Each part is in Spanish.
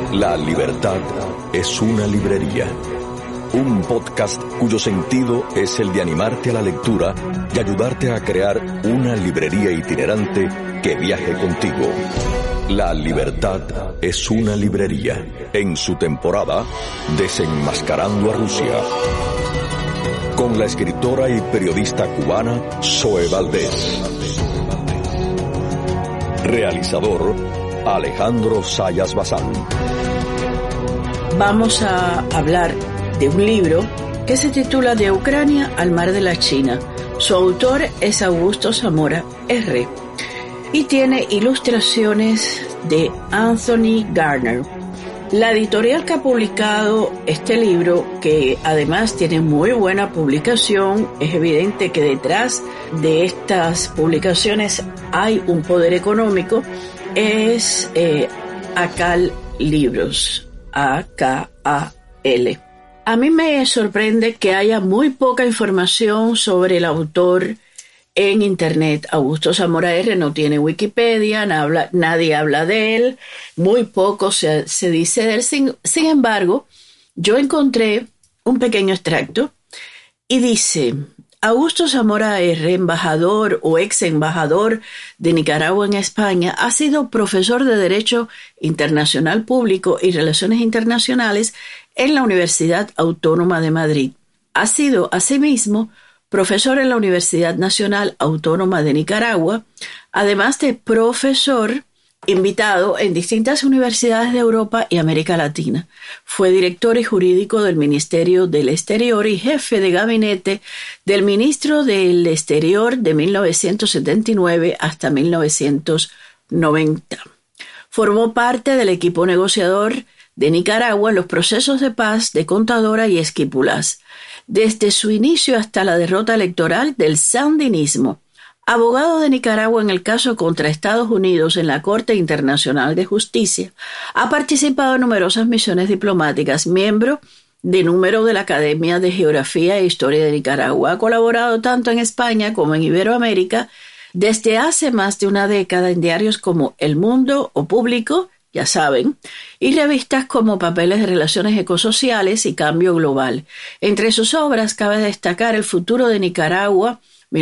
La libertad es una librería. Un podcast cuyo sentido es el de animarte a la lectura y ayudarte a crear una librería itinerante que viaje contigo. La libertad es una librería. En su temporada, Desenmascarando a Rusia. Con la escritora y periodista cubana Zoe Valdés. Realizador Alejandro Zayas Bazán. Vamos a hablar de un libro que se titula De Ucrania al Mar de la China. Su autor es Augusto Zamora R. y tiene ilustraciones de Anthony Gardner. La editorial que ha publicado este libro, que además tiene muy buena publicación, es evidente que detrás de estas publicaciones hay un poder económico, es ACAL Libros, A-K-A-L. A mí me sorprende que haya muy poca información sobre el autor en Internet. Augusto Zamora R. no tiene Wikipedia, nadie habla de él, muy poco se dice de él. Sin embargo, yo encontré un pequeño extracto y dice: Augusto Zamora R., embajador o ex embajador de Nicaragua en España, ha sido profesor de Derecho Internacional Público y Relaciones Internacionales en la Universidad Autónoma de Madrid. Ha sido, asimismo, profesor en la Universidad Nacional Autónoma de Nicaragua, además de profesor invitado en distintas universidades de Europa y América Latina. Fue director y jurídico del Ministerio del Exterior y jefe de gabinete del ministro del Exterior de 1979 hasta 1990. Formó parte del equipo negociador de Nicaragua en los procesos de paz de Contadora y Esquipulas, desde su inicio hasta la derrota electoral del sandinismo. Abogado de Nicaragua en el caso contra Estados Unidos en la Corte Internacional de Justicia, ha participado en numerosas misiones diplomáticas, miembro de número de la Academia de Geografía e Historia de Nicaragua. Ha colaborado tanto en España como en Iberoamérica desde hace más de una década en diarios como El Mundo o Público, ya saben, y revistas como Papeles de Relaciones Ecosociales y Cambio Global. Entre sus obras cabe destacar El futuro de Nicaragua,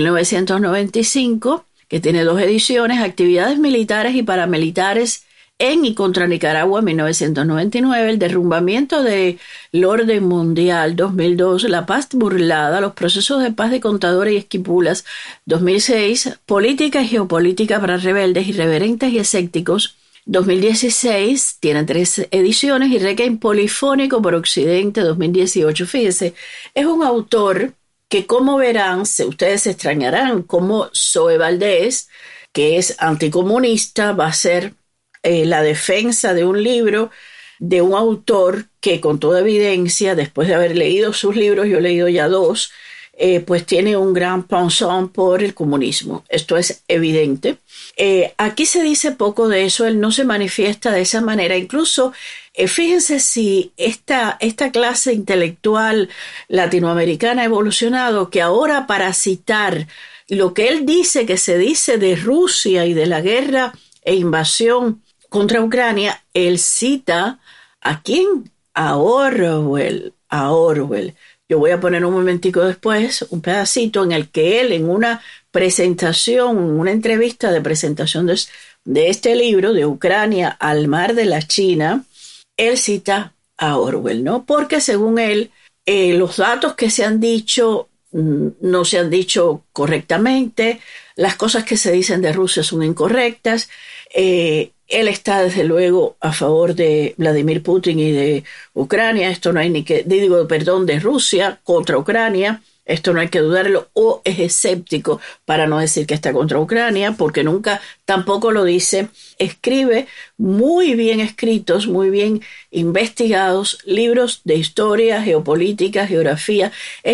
1995, que tiene 2 ediciones, Actividades militares y paramilitares en y contra Nicaragua, 1999, El derrumbamiento del orden mundial, 2002, La paz burlada, Los procesos de paz de Contadora y Esquipulas, 2006, Política y geopolítica para rebeldes, irreverentes y escépticos, 2016, tiene 3 ediciones, y Requiem polifónico por Occidente, 2018. Fíjense, es un autor que, como verán, ustedes se extrañarán, como Zoe Valdés, que es anticomunista, va a ser la defensa de un libro de un autor que, con toda evidencia, después de haber leído sus libros, yo he leído ya 2, pues tiene un gran penchant por el comunismo. Esto es evidente. Aquí se dice poco de eso, él no se manifiesta de esa manera. Incluso, fíjense si esta clase intelectual latinoamericana ha evolucionado, que ahora, para citar lo que él dice que se dice de Rusia y de la guerra e invasión contra Ucrania, él cita ¿a quién? A Orwell. Yo voy a poner un momentico después un pedacito en el que él, en una presentación, una entrevista de presentación de este libro, De Ucrania al Mar de la China, él cita a Orwell, ¿no? Porque según él, los datos que se han dicho no se han dicho correctamente, las cosas que se dicen de Rusia son incorrectas. Él está desde luego a favor de Vladimir Putin y de Ucrania, de Rusia contra Ucrania, esto no hay que dudarlo, o es escéptico para no decir que está contra Ucrania, porque nunca tampoco lo dice. Escribe muy bien escritos, muy bien investigados, libros de historia, geopolítica, geografía.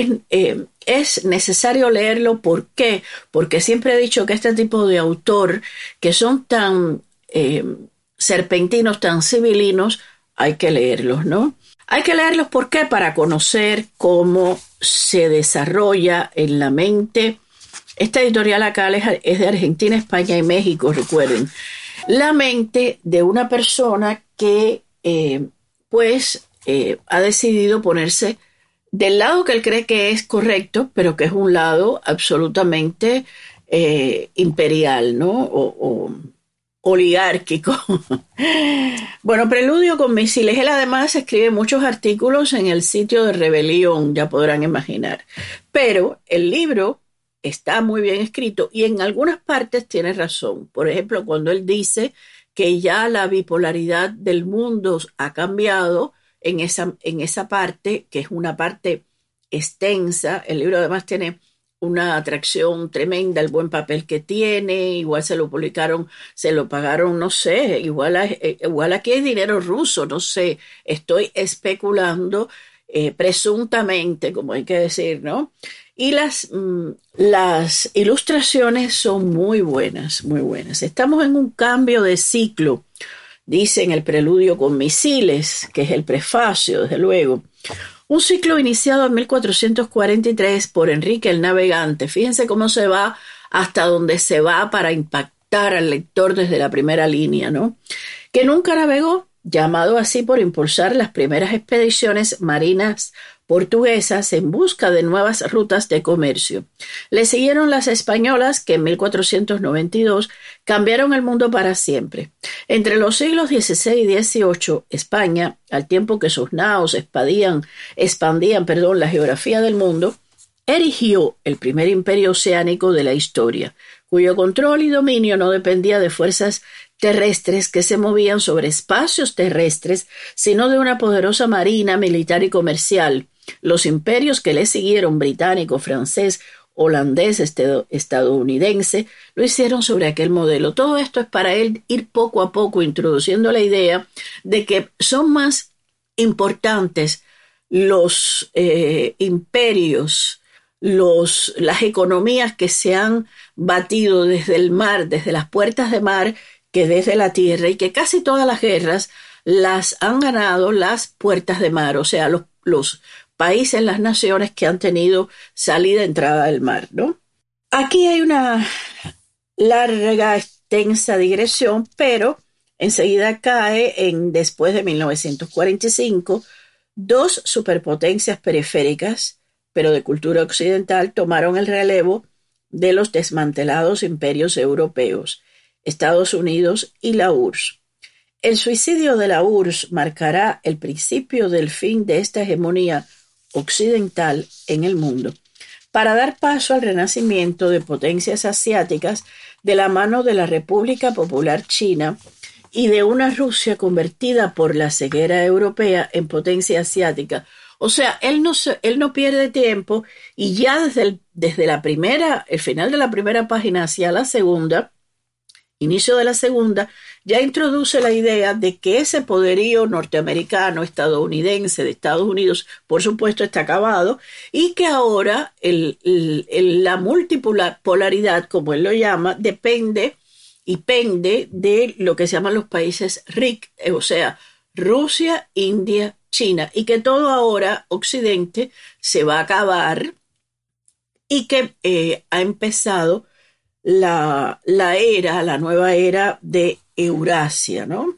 Es necesario leerlo. ¿Por qué? Porque siempre he dicho que este tipo de autor, que son tan serpentinos, tan civilinos, hay que leerlos, ¿no? Hay que leerlos, ¿por qué? Para conocer cómo se desarrolla en la mente. Esta editorial acá es de Argentina, España y México, recuerden. La mente de una persona que ha decidido ponerse del lado que él cree que es correcto, pero que es un lado absolutamente imperial, ¿no? O oligárquico. Bueno, Preludio con misiles. Él además escribe muchos artículos en el sitio de Rebelión, ya podrán imaginar. Pero el libro está muy bien escrito y en algunas partes tiene razón. Por ejemplo, cuando él dice que ya la bipolaridad del mundo ha cambiado en esa parte, que es una parte extensa. El libro además tiene una atracción tremenda, el buen papel que tiene, igual se lo publicaron, se lo pagaron, no sé, igual aquí hay dinero ruso, no sé, estoy especulando, presuntamente, como hay que decir, ¿no? Y las ilustraciones son muy buenas, muy buenas. Estamos en un cambio de ciclo, dice en el Preludio con misiles, que es el prefacio, desde luego. Un ciclo iniciado en 1443 por Enrique el Navegante. Fíjense cómo se va hasta donde se va para impactar al lector desde la primera línea, ¿no? Que nunca navegó, llamado así por impulsar las primeras expediciones marinas portuguesas en busca de nuevas rutas de comercio. Le siguieron las españolas, que en 1492 cambiaron el mundo para siempre. Entre los siglos XVI y XVIII, España, al tiempo que sus naos expandían la geografía del mundo, erigió el primer imperio oceánico de la historia, cuyo control y dominio no dependía de fuerzas terrestres que se movían sobre espacios terrestres, sino de una poderosa marina militar y comercial. Los imperios que le siguieron, británico, francés, holandés, estadounidense, lo hicieron sobre aquel modelo. Todo esto es para él ir poco a poco introduciendo la idea de que son más importantes los imperios, las economías que se han batido desde el mar, desde las puertas de mar, que desde la tierra, y que casi todas las guerras las han ganado las puertas de mar, o sea, los países, las naciones que han tenido salida, entrada del mar, ¿no? Aquí hay una larga, extensa digresión, pero enseguida cae después de 1945, dos superpotencias periféricas, pero de cultura occidental, tomaron el relevo de los desmantelados imperios europeos, Estados Unidos y la URSS. El suicidio de la URSS marcará el principio del fin de esta hegemonía occidental en el mundo, para dar paso al renacimiento de potencias asiáticas de la mano de la República Popular China y de una Rusia convertida por la ceguera europea en potencia asiática. O sea, él no pierde tiempo y ya desde el final de la primera página hacia la segunda, inicio de la segunda, ya introduce la idea de que ese poderío norteamericano, estadounidense, de Estados Unidos, por supuesto, está acabado y que ahora la multipolaridad, como él lo llama, depende de lo que se llaman los países RIC, o sea, Rusia, India, China, y que todo ahora Occidente se va a acabar y que ha empezado la nueva era de Eurasia, ¿no?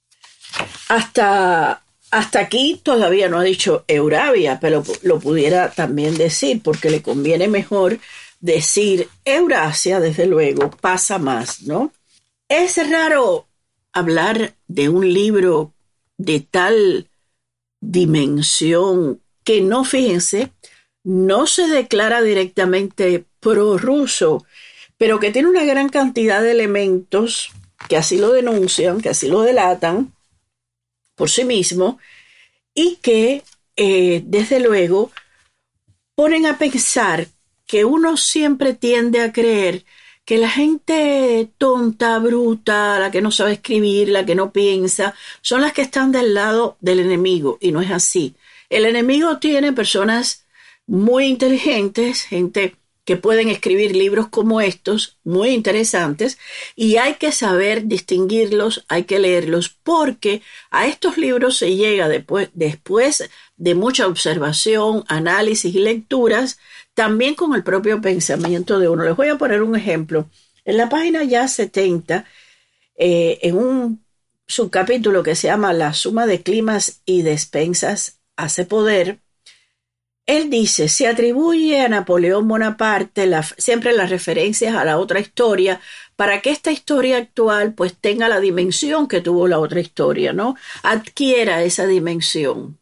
Hasta aquí todavía no ha dicho Eurabia, pero lo pudiera también decir, porque le conviene mejor decir Eurasia, desde luego, pasa más, ¿no? Es raro hablar de un libro de tal dimensión que no, fíjense, no se declara directamente prorruso, pero que tiene una gran cantidad de elementos que así lo denuncian, que así lo delatan por sí mismo, y que, desde luego, ponen a pensar que uno siempre tiende a creer que la gente tonta, bruta, la que no sabe escribir, la que no piensa, son las que están del lado del enemigo, y no es así. El enemigo tiene personas muy inteligentes, gente que pueden escribir libros como estos, muy interesantes, y hay que saber distinguirlos, hay que leerlos, porque a estos libros se llega después de mucha observación, análisis y lecturas, también con el propio pensamiento de uno. Les voy a poner un ejemplo. En la página ya 70, en un subcapítulo que se llama La suma de climas y despensas hace poder, él dice, se atribuye a Napoleón Bonaparte siempre las referencias a la otra historia para que esta historia actual pues tenga la dimensión que tuvo la otra historia, ¿no? Adquiera esa dimensión.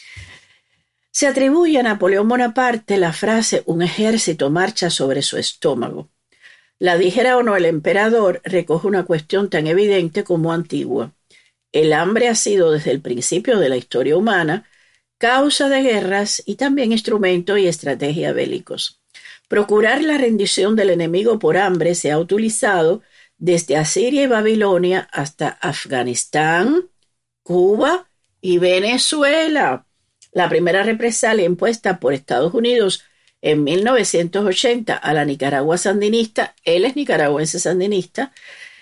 Se atribuye a Napoleón Bonaparte la frase un ejército marcha sobre su estómago. La dijera o no el emperador recoge una cuestión tan evidente como antigua. El hambre ha sido desde el principio de la historia humana causa de guerras y también instrumento y estrategia bélicos. Procurar la rendición del enemigo por hambre se ha utilizado desde Asiria y Babilonia hasta Afganistán, Cuba y Venezuela. La primera represalia impuesta por Estados Unidos en 1980 a la Nicaragua sandinista, él es nicaragüense sandinista,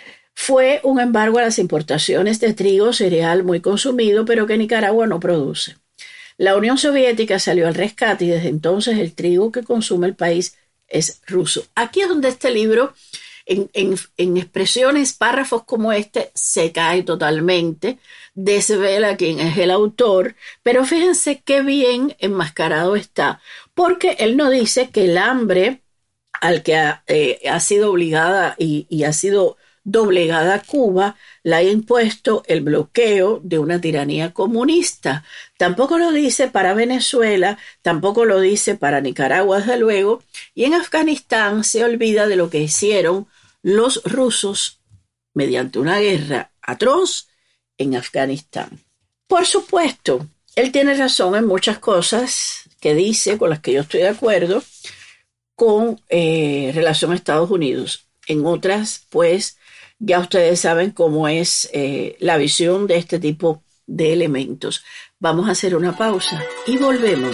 fue un embargo a las importaciones de trigo, cereal muy consumido, pero que Nicaragua no produce. La Unión Soviética salió al rescate y desde entonces el trigo que consume el país es ruso. Aquí es donde este libro, en expresiones, párrafos como este, se cae totalmente, desvela quién es el autor, pero fíjense qué bien enmascarado está, porque él no dice que el hambre al que ha sido obligada y ha sido doblegada a Cuba, la ha impuesto el bloqueo de una tiranía comunista. Tampoco lo dice para Venezuela, tampoco lo dice para Nicaragua, desde luego, y en Afganistán se olvida de lo que hicieron los rusos mediante una guerra atroz en Afganistán. Por supuesto, él tiene razón en muchas cosas que dice, con las que yo estoy de acuerdo, con relación a Estados Unidos. En otras, pues, ya ustedes saben cómo es la visión de este tipo de elementos. Vamos a hacer una pausa y volvemos.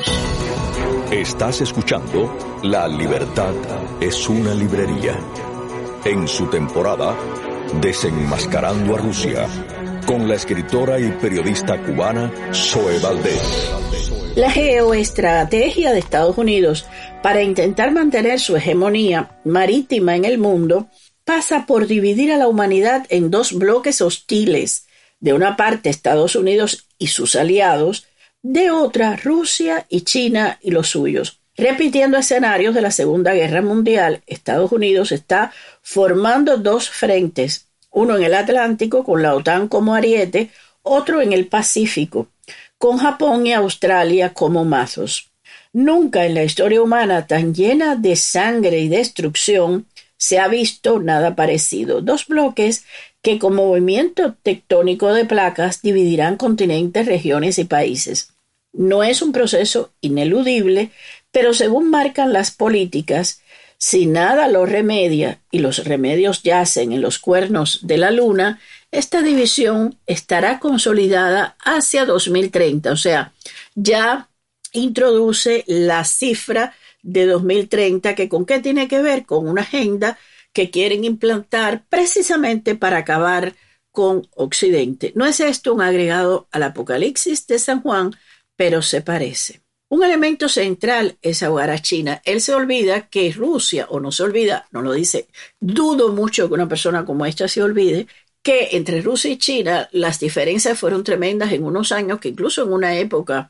Estás escuchando La Libertad es una librería. En su temporada, Desenmascarando a Rusia, con la escritora y periodista cubana Zoe Valdés. La geoestrategia de Estados Unidos para intentar mantener su hegemonía marítima en el mundo pasa por dividir a la humanidad en dos bloques hostiles. De una parte Estados Unidos y sus aliados, de otra Rusia y China y los suyos. Repitiendo escenarios de la Segunda Guerra Mundial, Estados Unidos está formando dos frentes, uno en el Atlántico con la OTAN como ariete, otro en el Pacífico, con Japón y Australia como mazos. Nunca en la historia humana tan llena de sangre y destrucción se ha visto nada parecido. Dos bloques que como movimiento tectónico de placas dividirán continentes, regiones y países. No es un proceso ineludible, pero según marcan las políticas, si nada lo remedia y los remedios yacen en los cuernos de la luna, esta división estará consolidada hacia 2030, o sea, ya introduce la cifra de 2030, que ¿con qué tiene que ver? Con una agenda que quieren implantar precisamente para acabar con Occidente. No es esto un agregado al Apocalipsis de San Juan, pero se parece. Un elemento central es ahogar a China. Él se olvida que Rusia, o no se olvida, no lo dice, dudo mucho que una persona como esta se olvide, que entre Rusia y China las diferencias fueron tremendas en unos años, que incluso en una época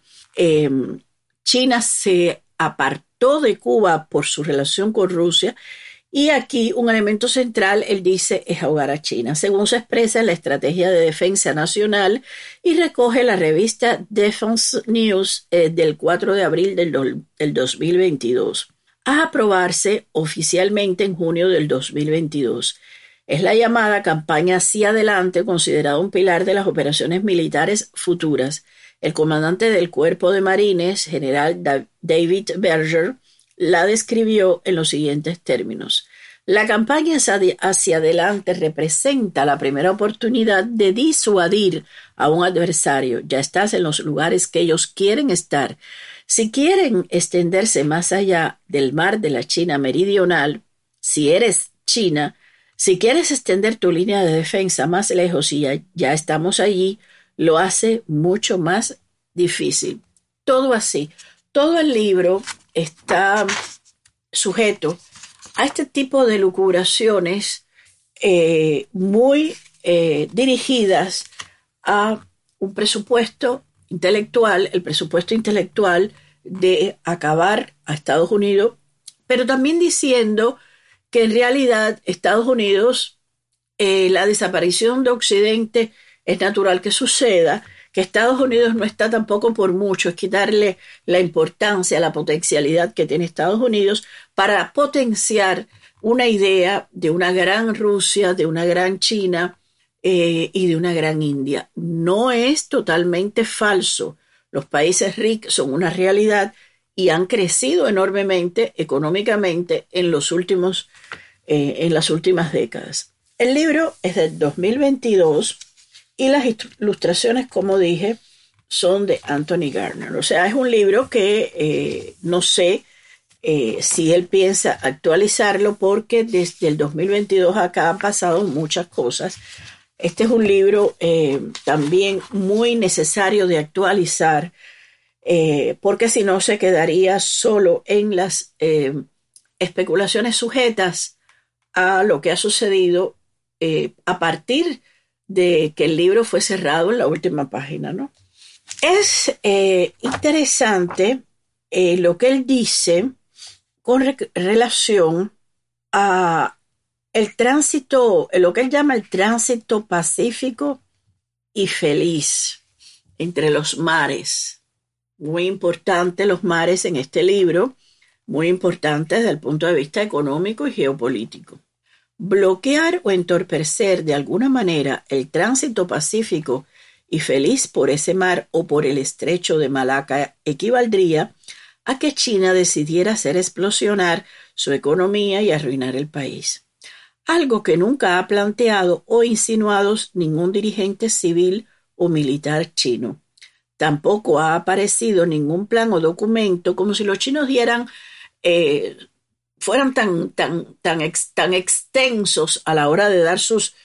China se apartó de Cuba por su relación con Rusia, y aquí un elemento central, él dice, es ahogar a China, según se expresa en la Estrategia de Defensa Nacional y recoge la revista Defense News del 4 de abril del 2022, a aprobarse oficialmente en junio del 2022. Es la llamada campaña hacia adelante, considerada un pilar de las operaciones militares futuras. El comandante del Cuerpo de Marines, general David Berger, la describió en los siguientes términos. La campaña hacia adelante representa la primera oportunidad de disuadir a un adversario. Ya estás en los lugares que ellos quieren estar. Si quieren extenderse más allá del mar de la China meridional, si eres China, si quieres extender tu línea de defensa más lejos y ya estamos allí, lo hace mucho más difícil. Todo así. Todo el libro está sujeto a este tipo de lucubraciones muy dirigidas a un presupuesto intelectual, el presupuesto intelectual de acabar a Estados Unidos, pero también diciendo que en realidad Estados Unidos, la desaparición de Occidente es natural que suceda, que Estados Unidos no está tampoco por mucho, es quitarle la importancia, la potencialidad que tiene Estados Unidos para potenciar una idea de una gran Rusia, de una gran China y de una gran India. No es totalmente falso. Los países ricos son una realidad y han crecido enormemente económicamente en las últimas décadas. El libro es del 2022 y las ilustraciones, como dije, son de Anthony Gardner. O sea, es un libro que no sé si él piensa actualizarlo porque desde el 2022 acá han pasado muchas cosas. Este es un libro también muy necesario de actualizar porque si no se quedaría solo en las especulaciones sujetas a lo que ha sucedido a partir de que el libro fue cerrado en la última página, ¿no? Es interesante lo que él dice con relación a el tránsito, lo que él llama el tránsito pacífico y feliz entre los mares. Muy importante los mares en este libro, muy importante desde el punto de vista económico y geopolítico. Bloquear o entorpecer de alguna manera el tránsito pacífico y feliz por ese mar o por el estrecho de Malaca equivaldría a que China decidiera hacer explosionar su economía y arruinar el país. Algo que nunca ha planteado o insinuado ningún dirigente civil o militar chino. Tampoco ha aparecido ningún plan o documento como si los chinos fueran tan extensos a la hora de dar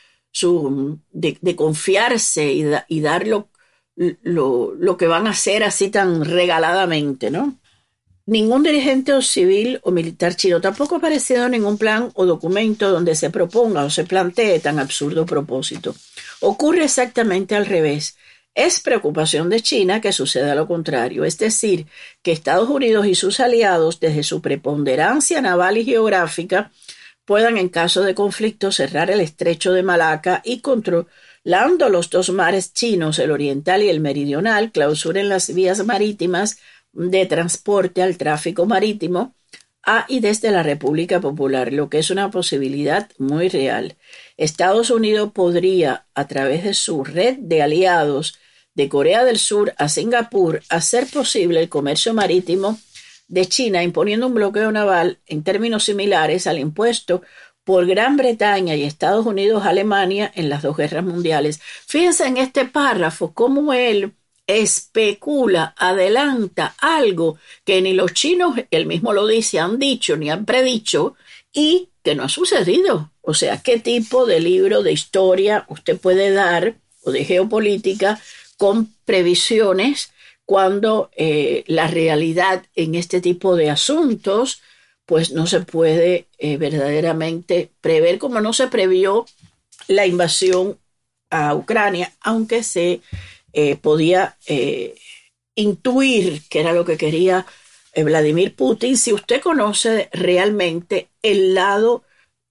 de confiarse y dar lo que van a hacer así tan regaladamente, ¿no? Ningún dirigente civil o militar chino tampoco ha aparecido ningún plan o documento donde se proponga o se plantee tan absurdo propósito. Ocurre exactamente al revés. Es preocupación de China que suceda lo contrario, es decir, que Estados Unidos y sus aliados, desde su preponderancia naval y geográfica, puedan en caso de conflicto cerrar el estrecho de Malaca y controlando los dos mares chinos, el oriental y el meridional, clausuren las vías marítimas de transporte al tráfico marítimo a y desde la República Popular, lo que es una posibilidad muy real. Estados Unidos podría, a través de su red de aliados de Corea del Sur a Singapur, hacer posible el comercio marítimo de China, imponiendo un bloqueo naval en términos similares al impuesto por Gran Bretaña y Estados Unidos a Alemania en las dos guerras mundiales. Fíjense en este párrafo cómo él especula, adelanta algo que ni los chinos, él mismo lo dice, han dicho ni han predicho y que no ha sucedido. O sea, ¿qué tipo de libro de historia usted puede dar o de geopolítica con previsiones cuando la realidad en este tipo de asuntos pues no se puede verdaderamente prever, como no se previó la invasión a Ucrania, aunque se podía intuir que era lo que quería Vladimir Putin, si usted conoce realmente el lado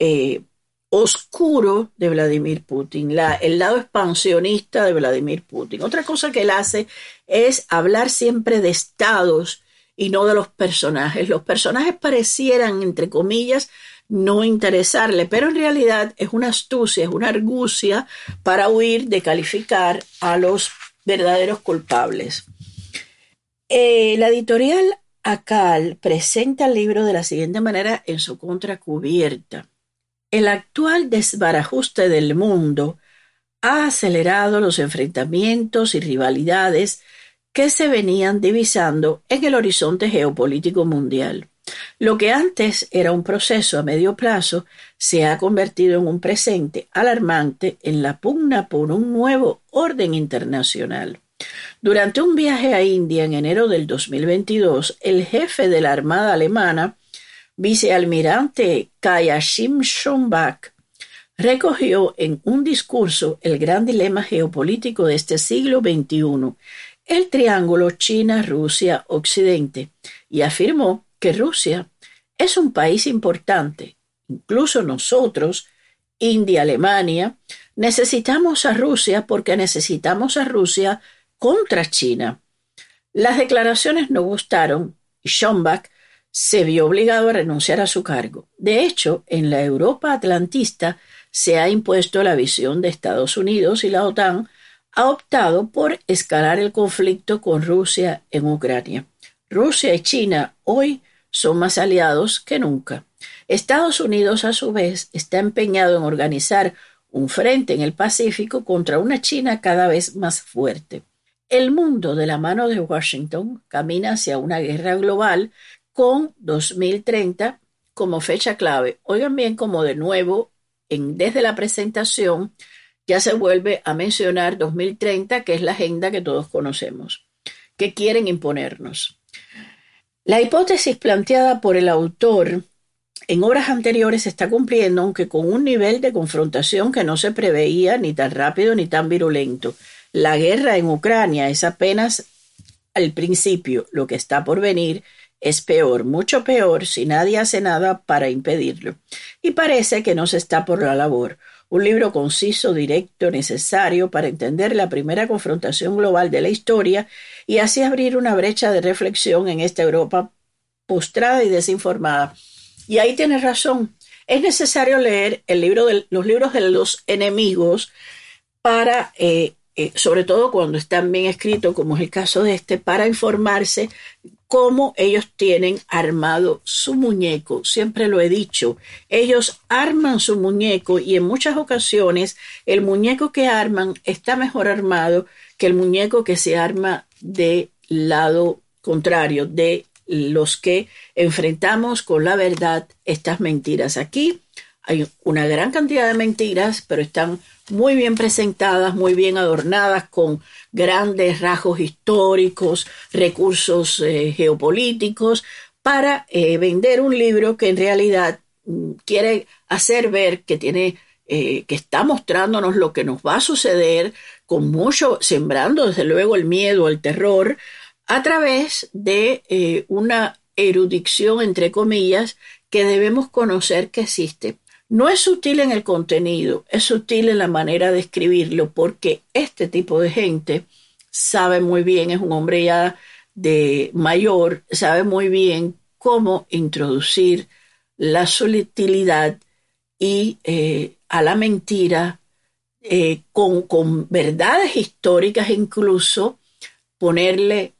oscuro de Vladimir Putin, el lado expansionista de Vladimir Putin. Otra cosa que él hace es hablar siempre de estados y no de los personajes. Los personajes parecieran, entre comillas, no interesarle, pero en realidad es una astucia, es una argucia para huir de calificar a los verdaderos culpables. La editorial ACAL presenta el libro de la siguiente manera en su contracubierta. El actual desbarajuste del mundo ha acelerado los enfrentamientos y rivalidades que se venían divisando en el horizonte geopolítico mundial. Lo que antes era un proceso a medio plazo se ha convertido en un presente alarmante en la pugna por un nuevo orden internacional. Durante un viaje a India en enero del 2022, el jefe de la Armada alemana, vicealmirante Kayashim Schonbach, recogió en un discurso el gran dilema geopolítico de este siglo XXI, el triángulo China-Rusia-Occidente, y afirmó que Rusia es un país importante. Incluso nosotros, India, Alemania, necesitamos a Rusia porque necesitamos a Rusia contra China. Las declaraciones no gustaron y Schomburg se vio obligado a renunciar a su cargo. De hecho, en la Europa atlantista se ha impuesto la visión de Estados Unidos y la OTAN ha optado por escalar el conflicto con Rusia en Ucrania. Rusia y China hoy son más aliados que nunca. Estados Unidos, a su vez, está empeñado en organizar un frente en el Pacífico contra una China cada vez más fuerte. El mundo, de la mano de Washington, camina hacia una guerra global con 2030 como fecha clave. Oigan bien, como de nuevo, desde la presentación, ya se vuelve a mencionar 2030, que es la agenda que todos conocemos, que quieren imponernos. La hipótesis planteada por el autor en obras anteriores se está cumpliendo, aunque con un nivel de confrontación que no se preveía ni tan rápido ni tan virulento. La guerra en Ucrania es apenas al principio. Lo que está por venir es peor, mucho peor, si nadie hace nada para impedirlo. Y parece que no se está por la labor. Un libro conciso, directo, necesario para entender la primera confrontación global de la historia y así abrir una brecha de reflexión en esta Europa postrada y desinformada. Y ahí tienes razón. Es necesario leer los libros de los enemigos para, sobre todo cuando están bien escritos, como es el caso de para informarse cómo ellos tienen armado su muñeco. Siempre lo he dicho, ellos arman su muñeco y en muchas ocasiones el muñeco que arman está mejor armado que el muñeco que se arma del lado contrario, de los que enfrentamos con la verdad estas mentiras. Aquí hay una gran cantidad de mentiras, pero están muy bien presentadas, muy bien adornadas con grandes rasgos históricos, recursos geopolíticos, para vender un libro que en realidad quiere hacer ver que que está mostrándonos lo que nos va a suceder, con mucho, sembrando desde luego el miedo, el terror, a través de una erudición, entre comillas, que debemos conocer que existe. No es sutil en el contenido, es sutil en la manera de escribirlo, porque este tipo de gente sabe muy bien, es un hombre ya de mayor, sabe muy bien cómo introducir la sutilidad y a la mentira con verdades históricas, incluso ponerle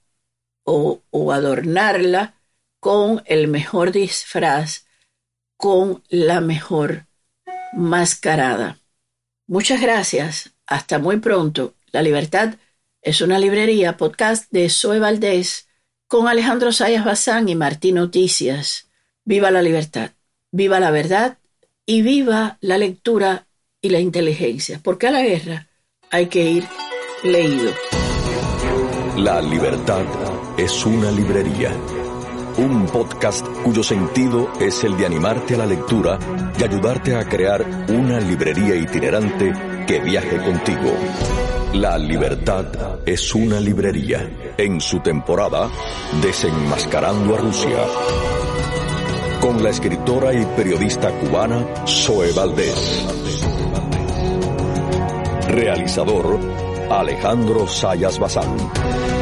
o adornarla con el mejor disfraz, con la mejor mascarada. Muchas gracias. Hasta muy pronto. La Libertad es una librería, podcast de Zoe Valdés con Alejandro Zayas Bazán y Martín Noticias. Viva la libertad, viva la verdad y viva la lectura y la inteligencia. Porque a la guerra hay que ir leído. La Libertad es una librería. Un podcast cuyo sentido es el de animarte a la lectura y ayudarte a crear una librería itinerante que viaje contigo. La Libertad es una librería. En su temporada, Desenmascarando a Rusia. Con la escritora y periodista cubana Zoe Valdés. Realizador Alejandro Zayas Bazán.